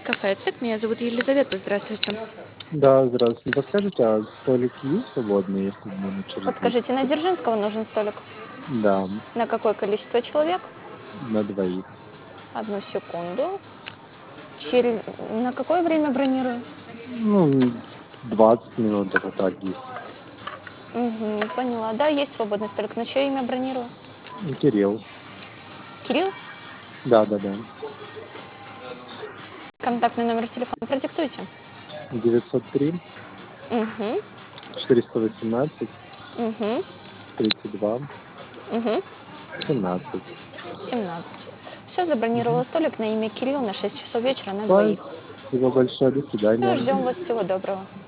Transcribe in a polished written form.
Кафе «Цик». Меня зовут Елизавета. Здравствуйте. Да, здравствуйте. Не подскажите, а столики есть свободные, если мне через Подскажите, 10 на минут? Дзержинского нужен столик? Да, На какое количество человек? на двоих. Одну секунду. Через... На какое время бронирую? Ну, 20 минут это так, 10. Угу, поняла. Да, есть свободный столик. На чье имя бронирую? Кирилл. Кирилл? Да. Контактный номер телефона продиктуйте. 903 Угу, 418 угу, 32 угу. 17. 17. Все, забронировала Мгм. столик на имя Кирилл на 6 часов вечера на двоих. Спасибо большое. До Все, свидания. ждем вас. Всего доброго.